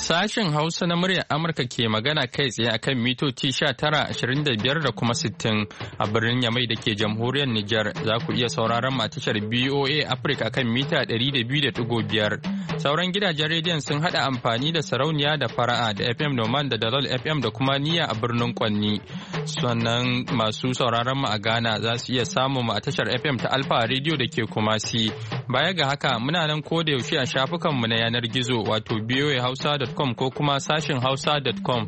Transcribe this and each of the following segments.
Sashen Hausa na muryar Amurka ke magana kai tsaye akan mitoci 1925 da kuma 60 a birnin Yamai da ke jamhuriyar Nijar. Za ku iya sauraron tashar BOA Africa kan mita 200.5. Sauran gidajen rediyon sun hada amfani da sarauniya da fara'a da FM Noman da Dalol FM da kuma Niyya a birnin Kwanni. Sannan masu sauraron mu a Ghana za su iya samun mu a tashar FM ta Alfa Radio da ke Kumasi. Baya ga haka muna nan ko da yaushe a shafukanmu na yanar gizo wato boahausa.com ko kuma sashin hausa.com.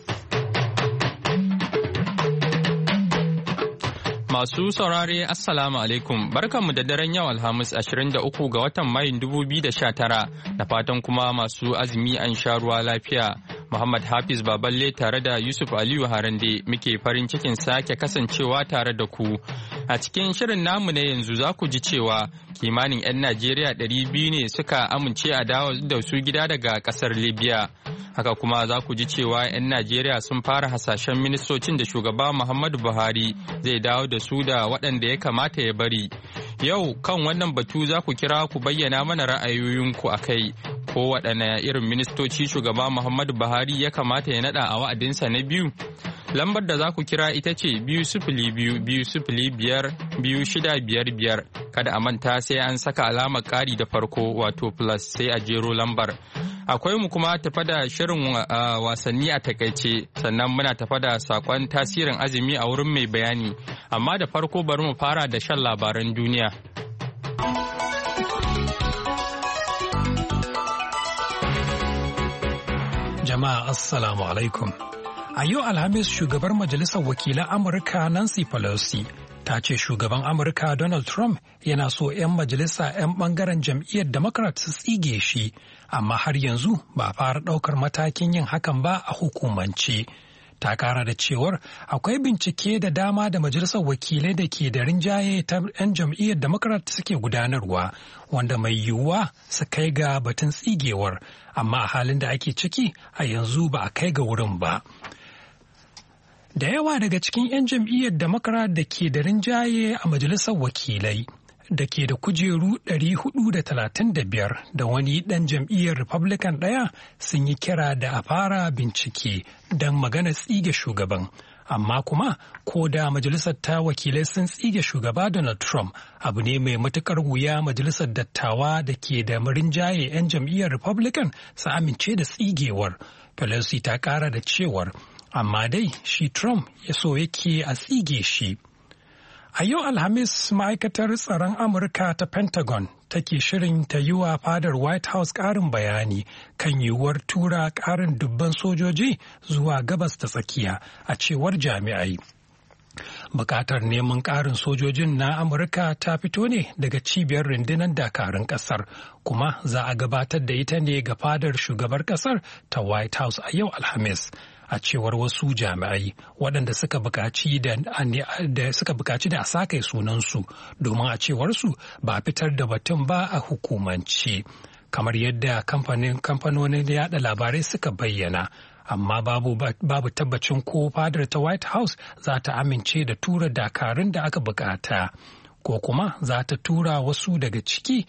Masu saurare Assalamu alaikum, barkanmu da daren yau Alhamis 23 ga watan Mayun 2019 da fatan kuma masu azumi an sha ruwa lafiya. Muhammad Hafiz Baballe tare da Yusuf Aliyu Harande muke farin cikin sake kasancewa tare da ku. A cikin shirin namu na yanzu za ku ji cewa kimanin 'yan Najeriya 200 ne suka amince a dawo da su gida daga kasar Libya. Haka kuma za ku ji cewa 'yan Najeriya sun fara hasashen ministocin da shugaba Muhammadu Buhari zai dawo da su da waɗanda ya kamata ya bari. Yau kan wannan batu za ku kira ku bayyana mana ra'ayoyinku a kai. Ko waɗanne irin ministoci shugaba Muhammadu Buhari ya kamata ya naɗa a wa'adinsa na biyu? Lambar da za ku kira ita ce 202-205-2655. Kada a manta sai an saka alamar ƙari da farko wato plus sai a jero lambar. Akwai mu kuma tafa da shirin wasanni a takaice sannan muna tafa da sakon tasirin azumi a wurin mai bayani. Amma da farko bari mu fara da shan labaran duniya. Jama'a Assalamu alaikum. A yau Alhamis shugabar Majalisar Wakilan Amurka Nancy Pelosi ta ce shugaban Amurka Donald Trump yana so 'yan majalisa 'yan bangaren jam'iyyar Democrat su tsige shi, amma har yanzu ba a fara ɗaukar matakin yin hakan ba a hukumance. Ta kara da cewar akwai bincike da dama da majalisar wakilai da ke da rinjaye ta 'yan jam'iyyar Democrat suke gudanarwa wanda mai yiwuwa su kai ga batun tsigewar, amma a halin da ake ciki a yanzu ba a kai ga wurin ba. Da yawa daga cikin 'yan jam'iyyar Democrat da ke da rinjaye a majalisar wakilai da ke da kujeru 435 da wani ɗan jam'iyyar Republican ɗaya sun yi kira da a fara bincike don magana tsige shugaban. Amma kuma ko da majalisar ta wakilai sun tsige shugaba Donald Trump, abu ne mai matukar wuya majalisar dattawa da ke da rinjaye 'yan jam'iyyar Republican su amince da tsigewar. Pelosi ta kara da cewar amma dai shi Trump ya so yake a tsige shi. A yau Alhamis ma'aikatar tsaron Amurka ta Pentagon take shirin ta yi wa fadar White House ƙarin bayani kan yiwuwar tura ƙarin dubban sojoji zuwa gabas ta tsakiya a cewar jami'ai. Bukatar neman ƙarin sojojin na Amurka ta fito ne daga cibiyar rundunar dakarun ƙasar, kuma za a gabatar da ita ne ga fadar shugabar ƙasar ta White House a yau Alhamis. A cewar wasu jami'ai waɗanda suka buƙaci da a sake sunansu domin a cewarsu ba a fitar da batun ba a hukumance, kamar yadda kamfanonin yada labarai suka bayyana. Amma babu tabbacin ko fadar ta White House za ta amince da tura dakarun da aka bukata, ko kuma za ta tura wasu daga cikin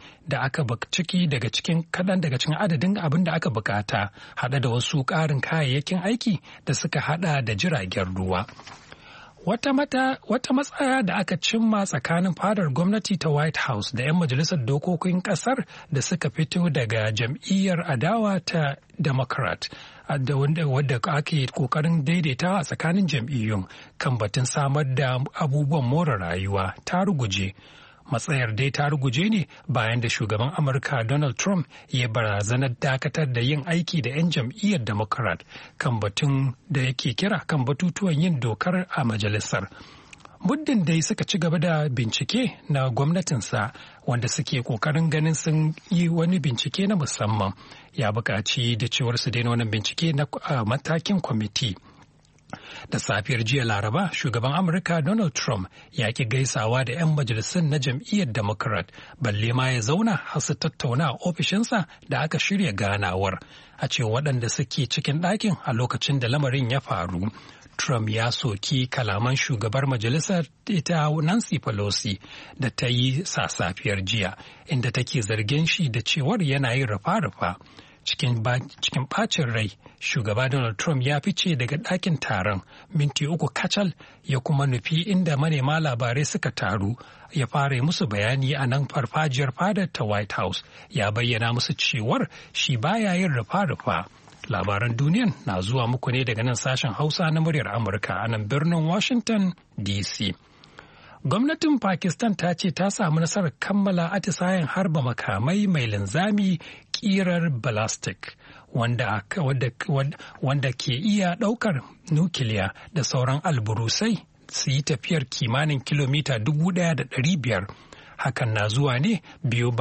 kaɗan daga cikin adadin abin da aka bukata, haɗa da wasu ƙarin kayayyakin aiki da suka haɗa da jiragen ruwa. Wata matsaya da aka cimma tsakanin fadar gwamnati ta White House da 'yan majalisar dokokin ƙasar da suka fito daga jam'iyyar adawa ta Democrat, da wadda ake kokarin daidaita a tsakanin jam'iyyun kan batun samar da abubuwan more rayuwa ta ruguje. Matsayar dai ta ruguje ne bayan da shugaban Amurka Donald Trump ya barazanar dakatar da yin aiki da 'yan jam'iyyar Democrat kan batun da yake kira kan batutuwan yin dokar a majalisar. Muddin dai suka ci gaba da bincike na gwamnatinsa wanda suke kokarin ganin sun yi wani bincike na musamman, ya buƙaci da cewar su daina wannan bincike na matakin kwamiti. Da safiyar jiya Laraba, shugaban Amurka Donald Trump ya ki gaisawa da 'yan majalisun na jam'iyyar Democrat, balle ma ya zauna har su tattauna a ofishinsa da aka shirya ganawar, a ce waɗanda suke cikin ɗakin a lokacin da lamarin ya faru. Trump ya soki kalaman shugabar majalisar ita Nancy Pelosi da ta yi safiyar jiya, inda take zargin shi da cewar yana yin rufa-rufa. Cikin bacin rai, shugaba Donald Trump ya fice daga ɗakin taron minti 3 kacal ya kuma nufi inda manema labarai suka taru ya fara musu bayani a nan farfajiyar fadar ta White House. Ya bayyana musu cewar shi baya yin rufa-rufa. Labaran duniyan na zuwa muku ne daga nan sashen Hausa na muryar Amurka a nan birnin Washington DC. Gwamnatin Pakistan ta ce ta samu nasarar kammala atisayen harba makamai mai linzami kirar balastik wanda ke iya ɗaukar nukiliya da sauran alburusai su yi tafiyar kimanin kilomita 1,500. Hakan na zuwa ne biyo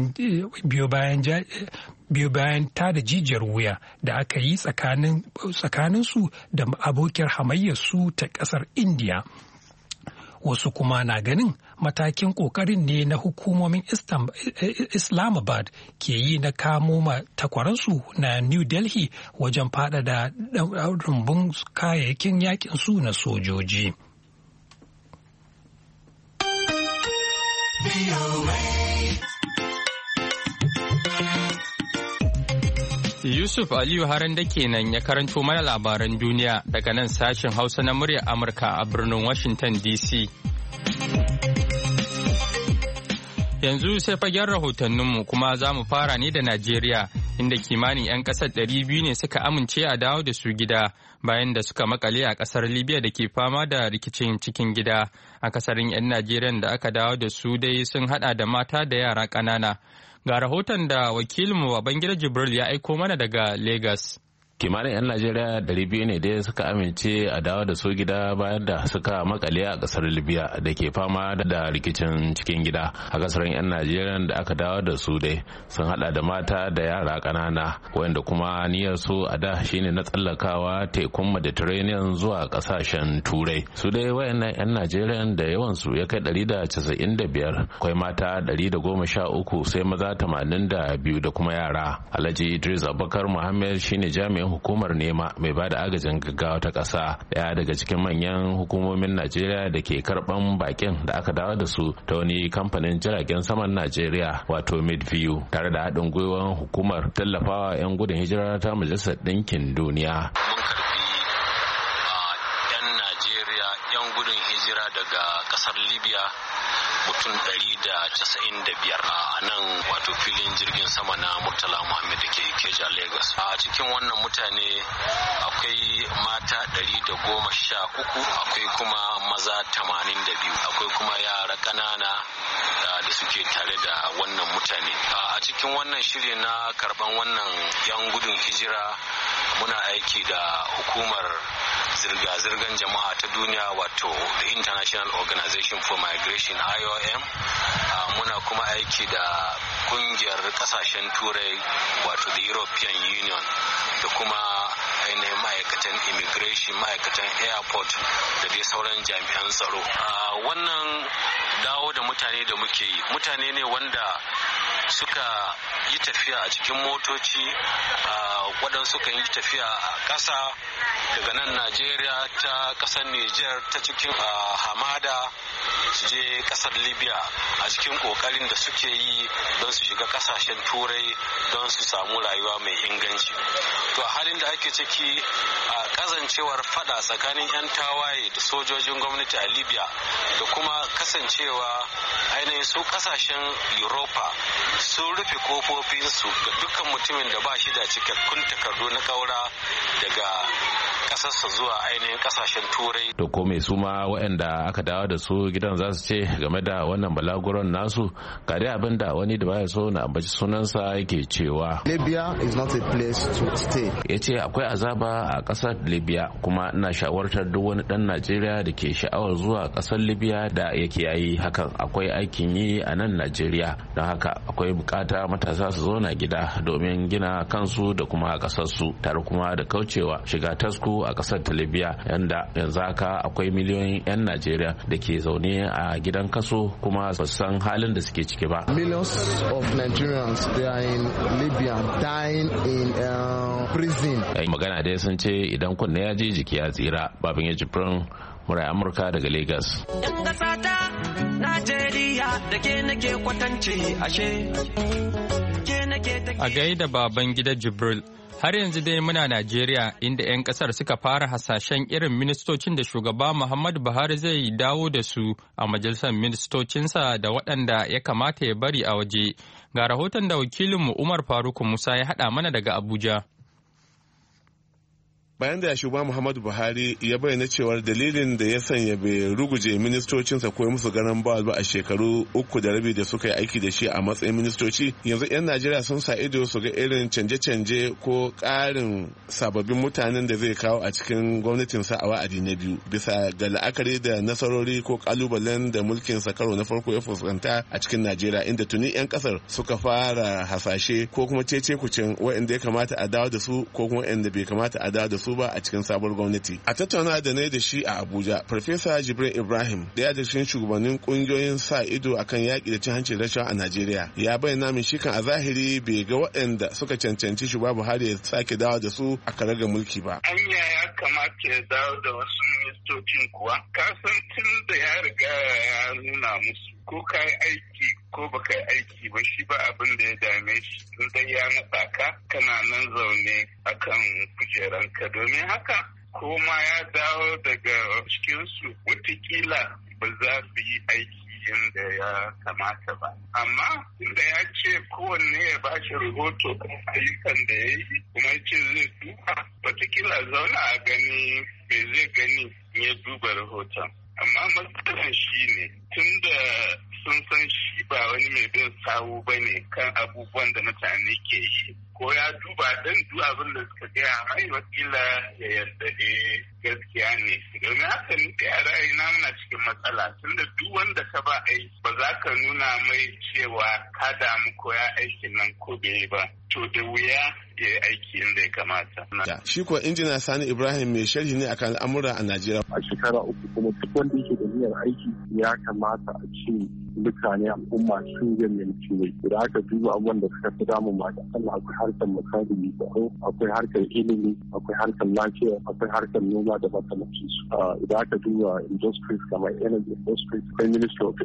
bayan tada jijiyar wuya da aka yi tsakaninsu da abokiyar hamayyarsu ta ƙasar Indiya. Wasu kuma na ganin matakin ƙoƙarin ne na hukumomin Islamabad ke yi na kamo takwaransu na New Delhi wajen faɗaɗa rumbun kayayyakin yakin su na sojoji. Yusuf Aliyu Haranda kenan ya karanto mana labaran duniya daga nan sashen Hausa na muryar Amurka a birnin Washington DC. Yanzu sai fagen rahotanninmu kuma za mu fara ne da Najeriya inda kimanin 'yan ƙasar 200 ne suka amince a dawo da su gida bayan da suka makale a ƙasar Libya da ke fama da rikicin cikin gida. Akasarin 'yan Najeriyan da aka dawo da su dai sun hada da mata da yara ƙanana. Ga rahoton da wakilinmu Babangida Jibril ya aiko mana daga Lagos. Kimanin 'yan Najeriya 200 ne dai suka amince a dawo da su gida bayan da suka makale a kasar Libya da ke fama da rikicin cikin gida. A kasar 'yan Najeriya da aka dawo da su dai sun hada da mata da yara ƙanana wanda kuma niyyar su a da shine na tsallakawa tekun Mediterranean zuwa kasashen Turai. Su dai wayannan 'yan Najeriya da yawan su ya kai 195, akwai mata 113 sai maza 82 da kuma yara. Alhaji Idris Abubakar Muhammad shine jami'in hukumar nema mai bada agajin gaggawa ta ƙasa, daya daga cikin manyan hukumomin Najeriya da ke karban bakin da aka dawo da su ta wani kamfanin jiragen saman Najeriya wato Midview tare da haɗin gwiwar hukumar tallafawa 'yan gudun hijira ta Majalisar Ɗinkin Duniya. Daga kasar Libya mutum 195 a nan wato filin jirgin sama na Murtala Muhammad da ke Ikeja Lagos. A cikin wannan mutane akwai mata 113, akwai kuma maza 82, akwai kuma yara ƙanana da suke tare da wannan mutane. A cikin wannan shiri na karban wannan 'yan gudun hijira muna aiki da hukumar zirga-zirgar jama'a ta duniya wato the International Organization for Migration IOM. Muna kuma aiki da kungiyar kasashen turai wato the European Union da kuma ainihin ma'aikatan immigration, ma'aikatan airport da dai sauran jami'an tsaro. Wannan dawo da mutane da muke yi mutane ne wanda suka yi tafiya a cikin motoci, waɗansu kan yi tafiya a ƙasa daga nan Najeriya ta ƙasar Niger ta cikin hamada su je ƙasar Libya a cikin ƙoƙarin da suke yi don su shiga ƙasashen turai don su samu rayuwa mai inganci. To a halin da ake ciki a kazancewar fada tsakanin 'yan tawaye da sojojin gwamnati a Libya da kuma kasancewa ainihin su ƙasashen Europa sun rufe kofofinsu ga dukkan mutumin da ba shi da cikakkun takardu na ƙaura daga kasarsa zuwa ainihin kasashen turai. To ko mai suma waɗanda aka dawo da su gidan za su ce game da wannan balaguron nasu? Ga dai abin da wani da baya so na ambaci sunansa yake cewa Libya is not a place to stay. Ya ce akwai azaba a ƙasar Libya kuma ina shawartar duk wani ɗan Najeriya da ke sha'awar zuwa ƙasar Libya da yake yayi hakan. Akwai aikin yi a nan Najeriya don haka akwai bukata matasa su zo na gida domin gina kansu da kuma ƙasarsu tare kuma da kaucewa shiga tasku a kasar ta Libya, yanda yanzu haka akwai miliyoyin 'yan Najeriya da ke zaune a gidan kaso kuma ba san halin da suke ciki ba. Millions of Nigerians they are in Libya dying in prison. Magana dai sun ce idan kunne ya je jiki ya tsira. Babin ya Jibrin, murai Amurka daga Lagos. Yan kasa ta Najeriya da ke nake kwatance ashe. A gaida baban gida Jibril. Har yanzu dai muna Najeriya inda 'yan kasar suka fara hasashen irin ministocin da shugaba Muhammadu Buhari zai dawo da su a majalisar ministocinsa da waɗanda ya kamata ya bari a waje. Ga rahoton da wakilinmu Umar Faruk Musa ya haɗa mana daga Abuja. Bayan da shugaba Muhammadu Buhari ya bayyana cewar dalilin da ya sanya bai ruguje ministocinsa ko musu garan bawal ba a shekaru 3.5 da suka yi aiki da shi a matsayin ministoci, yanzu 'yan Najeriya sun sa ido su ga irin canje-canje ko ƙarin sababbin mutanen da zai kawo a cikin gwamnatinsa a wa'adi na biyu, bisa ga la'akari da nasarori ko kalubalen da mulkinsa karo na farko ya fuskanta a cikin Najeriya, inda tuni 'yan kasar suka fara hasashe ko kuma cece-kucen waɗanda ya kamata a dawo da su ko kuma waɗanda bai kamata a dawo da su ba a cikin sabuwar gwamnati. A tattauna da na da shi a Abuja, Farfesa Jibril Ibrahim, daya da cikin shugabannin kungiyoyin sa ido akan yaƙi da cin hanci da rashawa a Najeriya, ya bayyana min shi kan a zahiri bai ga waɗanda suka cancanci shugaba Buhari ya sake dawo da su a karagar mulki ba. Anya ya kamata ya dawo da wasu ministocin kuwa, kasan tun da ya riga ya nuna musu ko ka yi aiki ko ba ka yi aiki ba, shi ba abin da ya dame shi, dai ya naɗa ka kana nan zaune akan kujeranka. Domin haka ko ma ya dawo daga cikinsu watakila ba za su yi aiki yadda ya kamata ba, amma inda ya ce kowanne ya ba shi rahoto kan ayyukan da ya yi kuma ya ce zai duba, watakila zauna a gani me zai gani ya duba rahoton. Amma matsalan shi ne tun da sun san shi ba wani mai bin sawu ba ne kan abubuwan da mutane ke yi, ko ya duba don duk abin da suka gaya mai wakila ya yarda gaskiya ne. Domin haka ni da yara na muna cikin matsala tun da duk wanda ka ba aiki ba za ka nuna mai cewa ka damu ko ya aikin nan ko bai ba, to da wuya ya yi aiki inda ya kamata. Shi kuwa injina Sani Ibrahim mai sharhi ne akan al'amura a Najeriya. A shekara 3 kuma duk wanda yake da niyyar aiki ya kamata a ce mutane al'umma sun yammanci ne. Da aka duba abubuwan da suka fi damun ma da Allah, akwai harkar misali tsaro, akwai harkar ilimi, akwai harkar lafiya, akwai harkar noma da makamancin su. Idan aka duba industries kamar energy industries, akwai Ministry of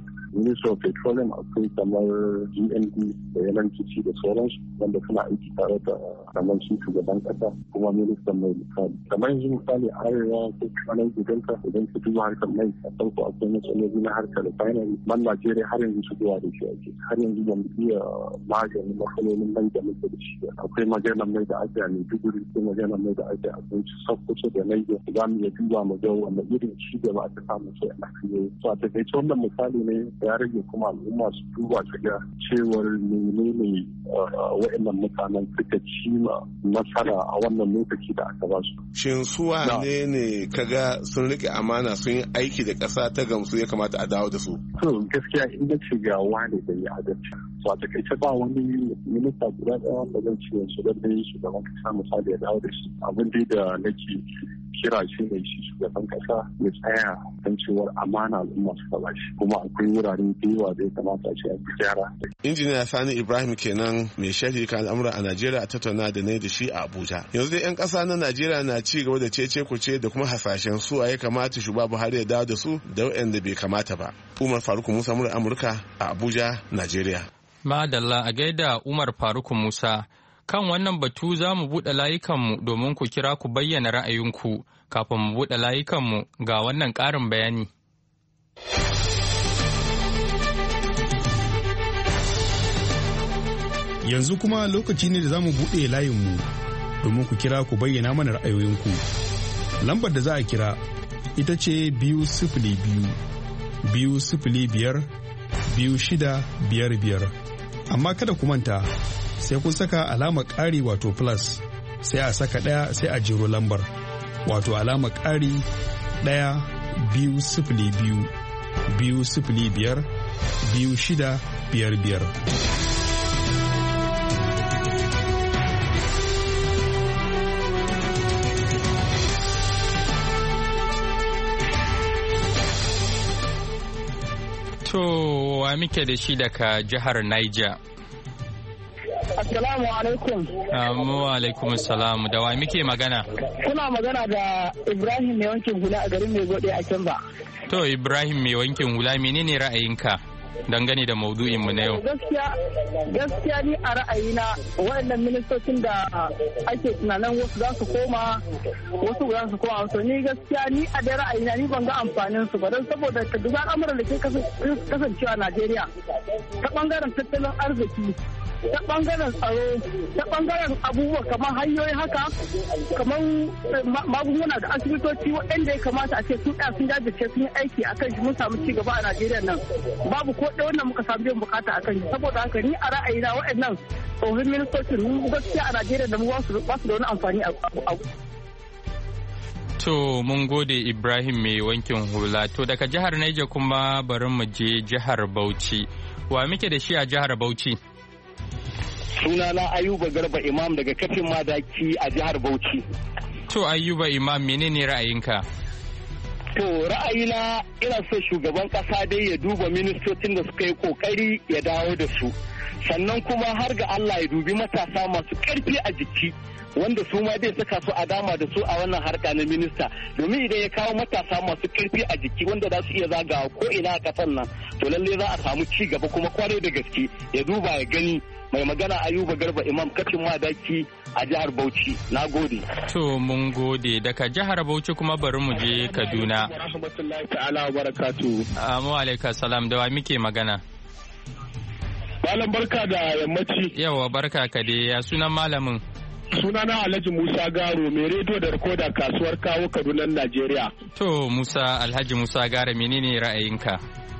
Petroleum, akwai kamar GND da NNPC da sauransu wanda suna aiki tare da kamar shi shugaban kasa kuma ministan mai misali. Kamar yanzu misali arewa ko kanan gidanka idan ka duba harkar mai a farko akwai matsaloli na harkar refinery. Man Najeriya har yanzu shigowa da shi ake, har yanzu ba mu iya maganin matsalolin mai da muke da shi. Akwai maganar mai da ake a Maiduguri, akwai maganar mai da ake a Bauchi, Sokoto da Niger. Za mu iya duba mu ga wanda irin ci gaba aka samu sai a Najeriya. So a takaice wannan misali ne ya rage kuma al'umma su duba su ga cewar menene waɗannan mutanen suka ci nasara a wannan lokaci da aka ba su. Shin su wane ne kaga sun rike amana sun yi aiki da ƙasa ta gamsu ya kamata a dawo da su? To gaskiya inda ce ga wani da ya adalci. So a takaice ba wani minista guda ɗaya wanda zan ce yanzu da dai shugaban kasa misali ya dawo da shi. Abin dai da nake kira shi ne shi shugaban kasa ya tsaya kan cewar amana al'umma suka ba shi, kuma akwai wurare da yawa da ya kamata a ce a gyara. Injiniya Sani Ibrahim kenan mai sharhi kan al'amura a Najeriya a tattauna da ne da shi a Abuja. Yanzu dai 'yan ƙasa na Najeriya na ci gaba da cece kuce da kuma hasashen su ya kamata shugaba Buhari ya dawo da su da waɗanda bai kamata ba. Umar Faruk Musa, murar Amurka a Abuja, Najeriya. Madalla a gaida Umar Faruk Musa. Kan wannan batu za mu buɗe layukanmu domin ku kira ku bayyana ra'ayinku. Kafin mu buɗe layukanmu ga wannan ƙarin bayani. Yanzu kuma lokaci ne da za mu buɗe layinmu domin ku kira ku bayyana mana ra'ayoyinku. Lambar da za a kira ita ce 2-0-5-2-0-5-6-5-5. Amma kada ku manta sai kun saka alamar ƙari wato plus sai a saka ɗaya sai a jero lambar wato alamar ƙari 1-2-0-5-2-0-5-6-5-5. To, wa muke da shi daga jihar Niger? Assalamu alaikum. Wa alaikum salam. Da wa muke magana? Kuna magana da Ibrahim mai wankin hula a garin mai gode a Kimba. To, Ibrahim mai wankin hula menene ra'ayinka? dangane da maudu'in mu na yau. Gaskiya ni a ra'ayina waɗannan ministocin da ake tunanin wasu za su koma wasu za su koma wasu ni gaskiya ni a da ra'ayina ni ban ga amfanin su ba don saboda ka duba al'amuran da ke kasancewa a Najeriya ta bangaren tattalin arziki ta bangaren tsaro ta bangaren abubuwa kamar hanyoyi haka kamar magunguna da asibitoci waɗanda ya kamata a ce sun jajirce sun yi aiki a kan shi mun samu ci gaba a Najeriya nan babu ko ɗaya wannan muka samu biyan bukata a kan shi saboda haka ni a ra'ayina waɗannan tsohon ministocin mun gaskiya a Najeriya da mu ba su da wani amfani a To mun gode Ibrahim mai wankin hula. To daga jihar Niger kuma bari mu je jihar Bauchi. Wa muke da shi a jihar Bauchi? Sunana Ayuba Garba Imam daga kafin madaki a jihar Bauchi. To Ayuba Imam menene ra'ayinka? To ra'ayina ina so shugaban kasa dai ya duba ministocin da suka yi kokari ya dawo da su. Sannan kuma har ga Allah ya dubi matasa masu karfi a jiki. Wanda su ma zai saka su a dama da su a wannan harka na minista domin idan ya kawo matasa masu karfi a jiki wanda za su iya zagawa ko ina a kasan nan to lalle za a samu ci gaba kuma kwarai da gaske ya duba ya gani. Mai magana Ayuba Garba Imam kafin madaki a jihar Bauchi. Na gode. To mun gode daga jihar Bauchi kuma bari mu je Kaduna. Rahmatullahi ta'ala wa barakatuhu. Wa alaikum salam da wa muke magana? Malam barka da yammaci. Yawa barka ka dai ya sunan malamin. Sunana Alhaji Musa Garo mai rediyo da rikoda kasuwar kawo Kaduna Najeriya. To Alhaji Musa Garo menene ra'ayinka?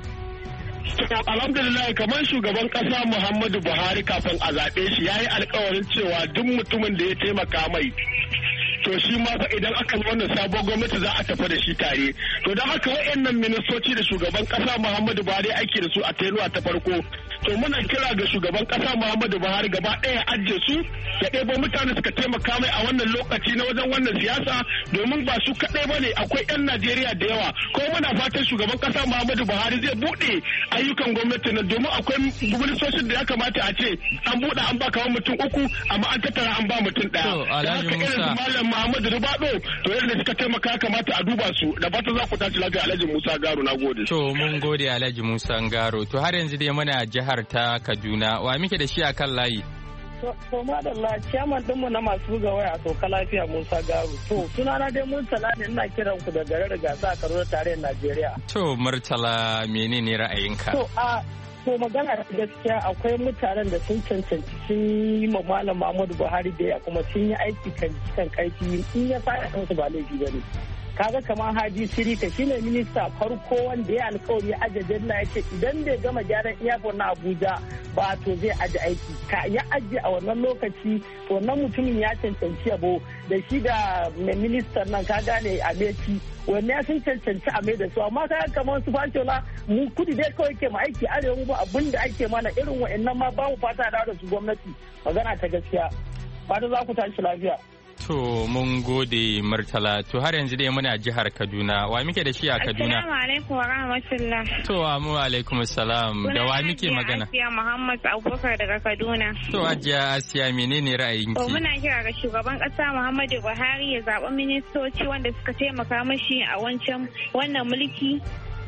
Alhamdulillah kamar shugaban kasa Muhammadu Buhari kafin a zaɓe shi ya yi alkawarin cewa duk mutumin da ya taimaka mai to shi ma fa idan aka wannan sabon gwamnati za a tafi da shi tare to don haka wayannan ministoci da shugaban kasa Muhammadu Buhari ake da su a tenuwa ta farko to muna kira ga shugaban kasa Muhammadu Buhari gaba ɗaya ajiye su ya ɗebo mutane suka taimaka mai a wannan lokaci na wajen wannan siyasa domin ba su kaɗai ba ne akwai 'yan Najeriya da yawa ko muna fatan shugaban kasa Muhammadu Buhari zai buɗe ayyukan gwamnati nan domin akwai ministocin da ya kamata a ce an buɗe an ba kamar mutum 3 amma an tattara an ba mutum ɗaya. Malam Muhammadu Rubado to yadda suka taimaka kamata a duba su da fata za ku tashi lafiya Alhaji Musa Garo na gode. To mun gode Alhaji Musa Garo to har yanzu dai muna jihar ta Kaduna wa muke da shi a kan layi. To madalla ciyaman dinmu na masu buga waya a sauka lafiya Musa Garo. To sunana dai Murtala ne ina kiran ku da garin Gasa a Kaduna tarayyar Najeriya. To Murtala menene ra'ayinka? To magana da gaskiya akwai mutanen da sun cancanci sun yi ma Malam Muhammadu Buhari da ya kuma sun yi aiki kan karfi in ya fara kansu ba laifi ba ne. Kaga kamar Hadi Sirika shine minista farko wanda ya alkawari ya aje janna ya ce idan bai gama gyaran iyafon na Abuja ba to zai aje aiki ka ya aje a wannan lokaci to wannan mutumin ya cancanci yabo da shi da mai ministan nan ka gane a Meti wanne ya sun cancanci a mai da su amma kaga kamar su Fashola mu kudi dai kawai ke ma aiki arewa mu ba abin da ake mana irin wa'annan ma ba mu fata da su gwamnati magana ta gaskiya fata za ku tashi lafiya. To mun gode Murtala to har yanzu dai muna jihar Kaduna wa muke da shi a Kaduna. Assalamu alaikum wa rahmatullah. To wa alaikum assalam da wa muke magana. Asiya Muhammad Abubakar daga Kaduna. To Hajiya Asiya menene ra'ayinki? To muna kira ga shugaban kasa Muhammadu Buhari ya zaɓi ministoci wanda suka taimaka mashi a wannan mulki.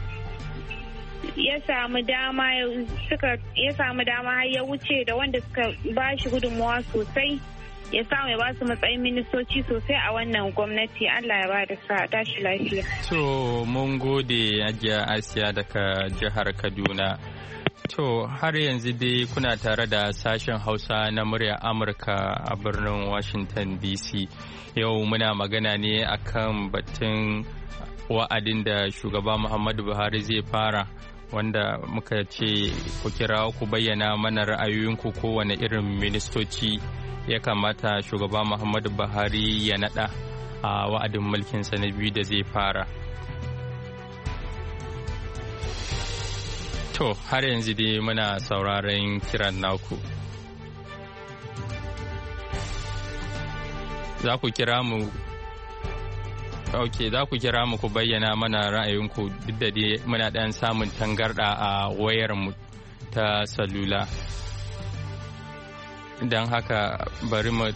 Ya samu dama har ya wuce da wanda suka ba shi gudunmawa sosai. Ya samu ya ba su matsayin ministoci sosai a wannan gwamnati Allah ya ba da sa tashi lafiya. To mun gode Hajiya Asiya daga jihar Kaduna. To har yanzu dai kuna tare da sashen Hausa na murya Amurka a birnin Washington DC. Yau muna magana ne akan batun wa'adin da shugaba Muhammadu Buhari zai fara wanda muka ce ku kira ku bayyana mana ra'ayoyinku kowane irin ministoci ya kamata shugaba Muhammadu Buhari ya nada a wa'adin mulkinsa na biyu da zai fara. To, har yanzu dai muna sauraron kiran naku. Za ku kira mu ku bayyana mana ra'ayinku duk da dai muna ɗan samun tangarɗa a wayarmu ta salula. Don haka bari mu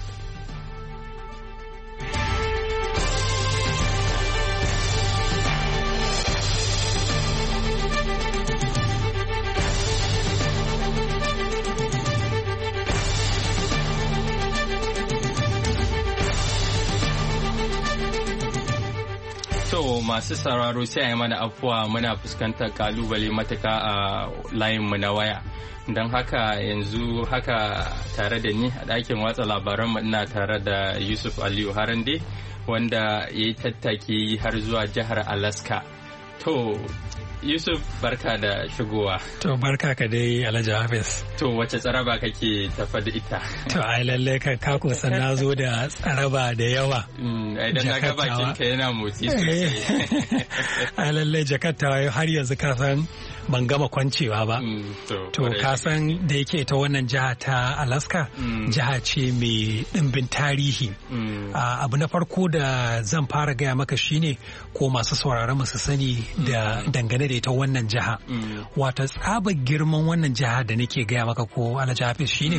masu sauraro sai a yi mana afuwa muna fuskantar kalubale matuka a layinmu na waya. Don haka yanzu haka tare da ni a ɗakin watsa labaranmu ina tare da Yusuf Aliyu Harande wanda ya yi tattaki har zuwa jihar Alaska. To, Yusuf barka da shigowa. To barka ka dai Alhaji Hafiz. To wace tsaraba kake tafa da ita? To ai lalle ka kusa na zo da tsaraba da yawa. Idan na ga bakin ka yana motsi sosai. Ai lalle jakattawa har yanzu ka san ban gama kwancewa ba. To ka san da yake ita wannan jiha ta Alaska jiha ce mai ɗimbin tarihi. Abu na farko da zan fara gaya maka shine ko masu sauraron mu su sani da dangane da ita wannan jiha. Wata tsabar girman wannan jiha da nake gaya maka ko Alhaji Hafiz shine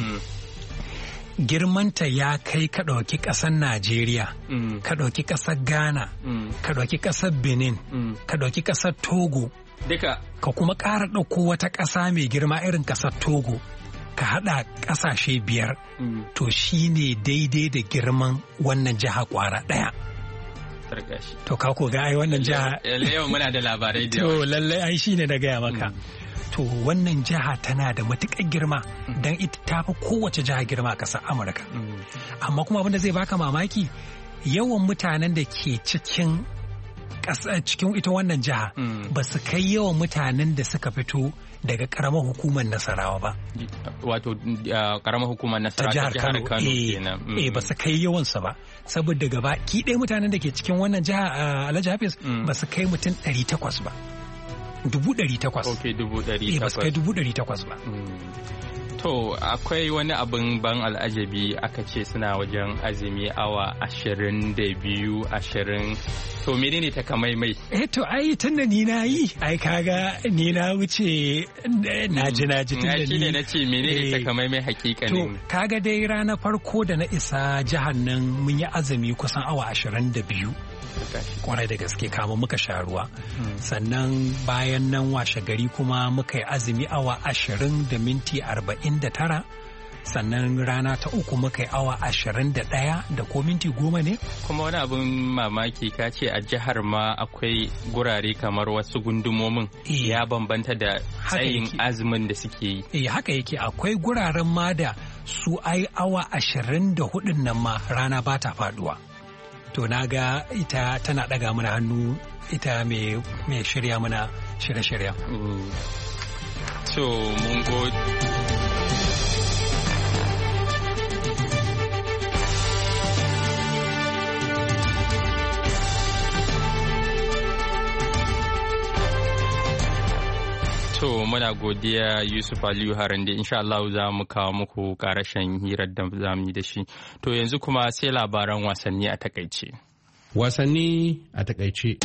girmanta ya kai ka ɗauki ƙasar Najeriya, ka ɗauki ƙasar Ghana, ka ɗauki ƙasar Benin, ka ɗauki ƙasar Togo. Duka. Ka kuma ƙara ɗauko wata ƙasa mai girma irin ƙasar Togo, ka haɗa ƙasashe 5, to shi ne daidai da girman wannan jiha ƙwara ɗaya. To ka ko ga ai wannan jiha. Yau muna da labarai da yawa. To lallai ai shi ne na gaya maka. To wannan jiha tana da matuƙar girma don ita ta fi kowace jiha girma a ƙasar Amurka. Amma kuma abin da zai baka mamaki yawan mutanen da ke cikin ita wannan jiha ba su kai yawan mutanen da suka fito daga karamar hukumar Nasarawa ba. Wato karamar hukumar Nasarawa ta jihar Kano kenan. Ba su kai yawansa ba. Saboda gaba ki ɗaya mutanen da ke cikin wannan jiha Alhaji Hafiz ba su kai mutum 800 ba. 800. Ok, 800. Ba su kai 800 ba. To akwai wani abin ban al'ajabi aka ce suna wajen azumi awa 22 20. To menene takamaimai? To ai tun da ni na yi ai kaga ni na wuce na ji tun da ni. Ne na ce menene takamaimai hakikanin? To kaga dai ranar farko da na isa jihar nan mun yi azumi kusan awa 22. Kwarai da gaske kama muka sha ruwa. Sannan bayan nan washe gari kuma muka yi azumi awa 20 da minti 49. Sannan rana ta uku muka yi awa 21 da ko minti 10 ne. Kuma wani abin mamaki ka ce a jihar ma akwai gurare kamar wasu gundumomin ya bambanta da tsayin azumin da suke yi. Haka yake akwai guraren ma da su ai awa 24 nan ma rana ba ta faduwa. To na ga ita tana ɗaga mana hannu ita mai shirya mana shirye-shirye. To mun gode. To muna godiya Yusuf Aliyu Harande, insha Allah za mu kawo muku karashen hirar da za mu yi da shi. To yanzu kuma sai labaran wasanni a takaice. Wasanni a takaice.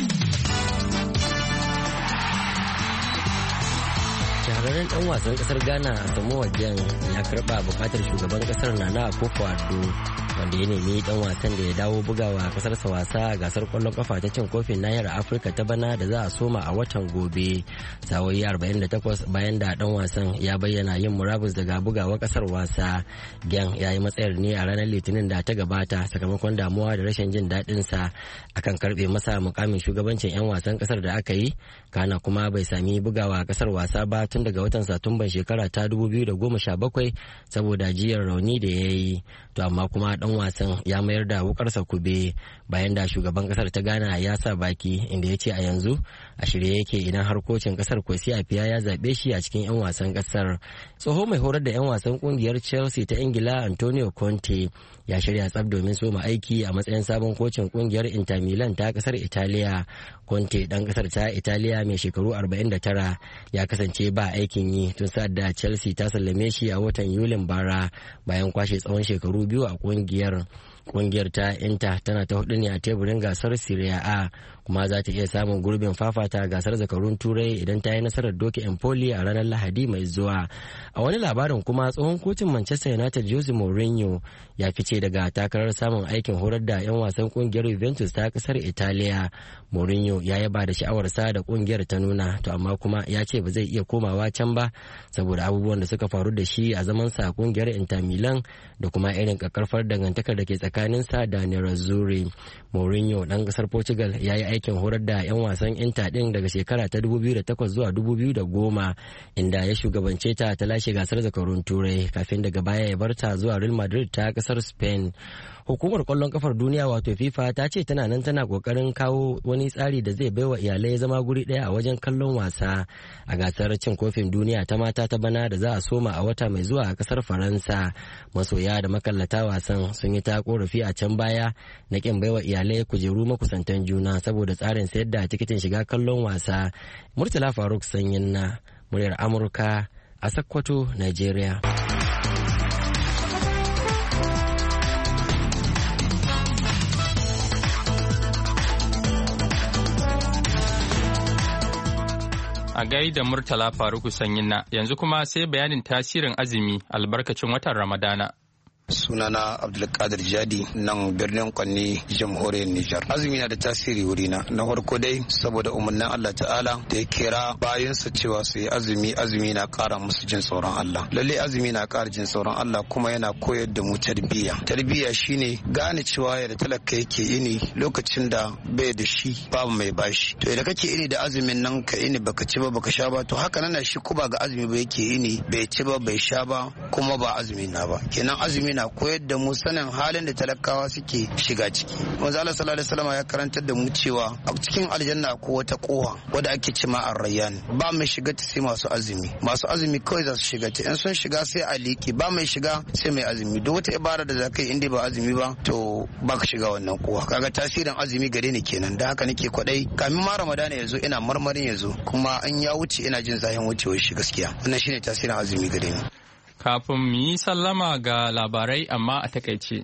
Shahararren ɗan wasan ƙasar Ghana Samoa Gyan ya karɓa buƙatar shugaban ƙasar Nana Akufo-Addo wanda ya nemi dan wasan da ya dawo bugawa kasarsa wasa a gasar kwallon kafa ta cin kofin nahiyar Afirka ta bana da za a soma a watan gobe. Sa'o'i 48 bayan da dan wasan ya bayyana yin murabus daga bugawa kasar wasa. Gyan ya yi matsayar ne a ranar Litinin da ta gabata sakamakon damuwa da rashin jin daɗin sa akan karbe masa mukamin shugabancin 'yan wasan kasar da aka yi, kana kuma bai sami bugawa kasar wasa ba tun daga watan Satumban shekara ta 2017 saboda jiyar rauni da ya yi. To amma kuma dan wasan ya mayar da wukarsa kube bayan da shugaban kasar ta Ghana ya sa baki, inda ya ce a yanzu a shirye yake idan har kocin kasar Kwesi Appiah ya zaɓe shi a cikin 'yan wasan kasar. Tsoho mai horar da 'yan wasan kungiyar Chelsea ta Ingila Antonio Conte ya shirya tsab domin soma aiki a matsayin sabon kocin kungiyar Inter Milan ta kasar Italiya. Conte dan kasar ta Italiya mai shekaru 49 ya kasance ba aikin yi tun sa'ad da Chelsea ta sallame shi a watan Yulin bara bayan kwashe tsawon shekaru biyu a kungiyar ta Inter tana ta hudu ne a teburin gasar Serie A, kuma za ta iya samun gurbin fafata gasar zakarun turai idan ta yi nasarar doke Empoli a ranar Lahadi mai zuwa. A wani labarin kuma tsohon kocin Manchester United Jose Mourinho ya fice daga takarar samun aikin horar da 'yan wasan kungiyar Juventus ta kasar Italiya. Mourinho ya yaba da sha'awarsa da kungiyar ta nuna, to amma kuma ya ce ba zai iya komawa can ba saboda abubuwan da suka faru da shi a zamansa a kungiyar Inter Milan da kuma irin kakkarfar dangantakar da ke tsakaninsa da Nerazzurri. Mourinho dan kasar Portugal ya yi aikin horar da 'yan wasan Inter din daga shekara ta 2008 zuwa 2010 inda ya shugabance ta lashe gasar zakarun Turai kafin daga baya ya barta zuwa Real Madrid ta kasar Spain. Hukumar kwallon kafar duniya wato FIFA ta ce tana nan tana kokarin kawo wani tsari da zai baiwa iyalai zama guri daya a wajen kallon wasa a gasar cin kofin duniya ta mata ta bana da za a soma a wata mai zuwa a kasar Faransa. Masoya da makallata wasan sun yi ta korafi a can baya na kin baiwa iyalai kujeru makusantan juna saboda tsarin sayar da tikitin shiga kallon wasa. Murtala Faruk Sanyin na muryar Amurka a Sokoto, Nigeria. A gaida Murtala Faruku Sanyinna, yanzu kuma sai bayanin tasirin azumi albarkacin watan Ramadana. Sunana Abdulkadir Jadi nan birnin Kwanni, jamhuriyar Nijar. Azumi na da tasiri wurina. Na farko dai saboda umarnin Allah Ta'ala da ya kira bayansa cewa su yi azumi, azumi na kara musu jin tsoron Allah. Lalle azumi na kara jin tsoron Allah kuma yana koyar da mu tarbiyya. Tarbiyya shine gane cewa yadda talaka yake ini lokacin da bai da shi babu mai bashi. To idan kake ini da azumin nan ka ini baka ci ba baka sha ba to haka nan shi ko ba ga azumi ba yake ini bai ci ba bai sha ba kuma ba azumi na ba. Kenan azumi na koyar da mu sanin halin da talakawa suke shiga ciki. Manzo Allah sallallahu alaihi wasallam ya karantar da mu cewa a cikin aljanna ko wata kowa wadda ake cima ar-rayyan ba mai shiga ta sai masu azumi. Masu azumi kawai za su shiga ta. In sun shiga sai a liki ba mai shiga sai mai azumi. Duk wata ibada da zakai inda ba azumi ba to ba ka shiga wannan kowa. Kaga tasirin azumi gare ni kenan. Da haka nake kwadai kamin ma Ramadana yazo ina marmarin yazo kuma an ya wuce ina jin zahin wucewar shi gaskiya. Wannan shine tasirin azumi gare ni. Kafin mu yi sallama ga labarai amma a takaice.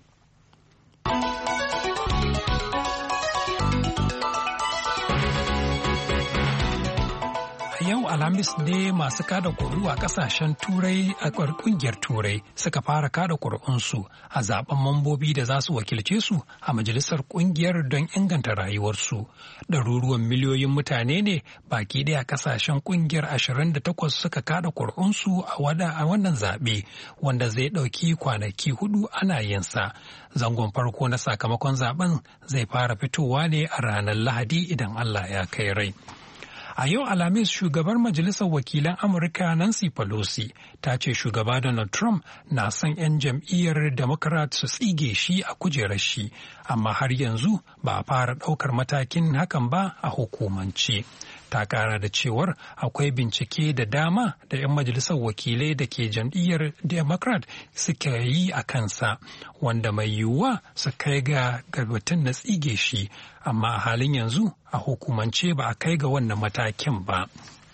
Yau Alhamis ne masu kada kuri'u a kasashen Turai a kungiyar Turai suka fara kada kuri'unsu a zaben mambobi da za su wakilce su a majalisar kungiyar don inganta rayuwarsu. Ɗaruruwan miliyoyin mutane ne baki ɗaya kasashen kungiyar 28 suka kada kuri'unsu a wannan zaɓe wanda zai ɗauki kwanaki 4 ana yinsa. Zangon farko na sakamakon zaben zai fara fitowa ne a ranar Lahadi idan Allah ya kai rai. A yau Alhamis shugabar Majalisar Wakilan Amurka Nancy Pelosi ta ce shugaba Donald Trump na son 'yan jam'iyyar Democrat su tsige shi a kujerar shi, amma har yanzu ba a fara ɗaukar matakin hakan ba a hukumance. Ta kara da cewar akwai bincike da dama da 'yan majalisar wakilai da ke jam'iyyar Democrat suka yi a kansa, wanda mai yiwuwa su kai ga batun na tsige shi, amma a halin yanzu a hukumance ba a kai ga wannan matakin ba.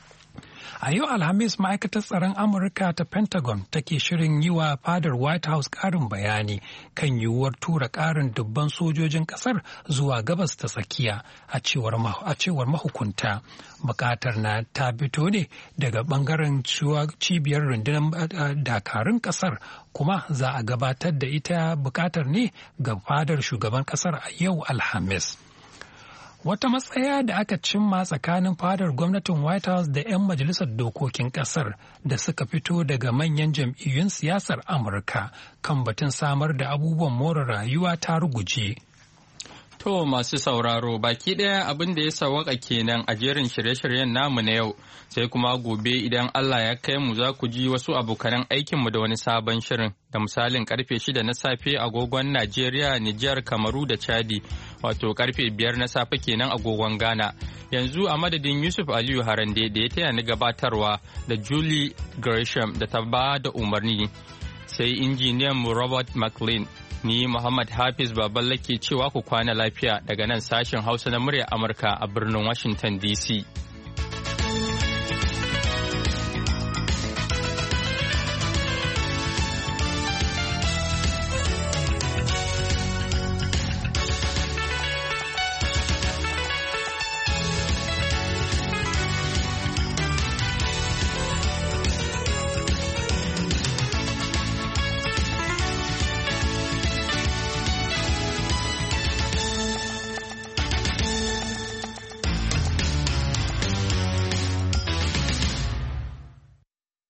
A yau Alhamis ma'aikatar tsaron Amurka ta Pentagon take shirin yi wa fadar White House ƙarin bayani kan yiwuwar tura ƙarin dubban sojojin ƙasar zuwa gabas ta tsakiya a cewar mahukunta. Bukatar na ta fito ne daga ɓangaren cibiyar rundunar dakarun ƙasar kuma za a gabatar da ita bukatar ne ga fadar shugaban ƙasar a yau Alhamis. Wata matsaya da aka cimma tsakanin fadar gwamnatin White House da 'yan majalisar dokokin kasar da suka fito daga manyan jam'iyyun siyasar Amurka kan batun samar da abubuwan more rayuwa ta ruguje. To masu sauraro baki ɗaya abin da ya sawaka kenan a jerin shirye-shiryen namu na yau sai kuma gobe idan Allah ya kai mu za ku ji wasu abokanan aikinmu da wani sabon shirin da misalin karfe 6 na safe agogon Najeriya, Nijar, Kamaru da Chadi wato karfe 5 na safe kenan agogon Ghana. Yanzu a madadin Yusuf Aliyu Harande da ya taya ni gabatarwa da Julie Gresham da ta ba da umarni sai injiniyan mu Robert McLean. Ni Muhammad Hafiz Baballe ke cewa ku kwana lafiya daga nan sashen Hausa na muryar Amurka a birnin Washington DC.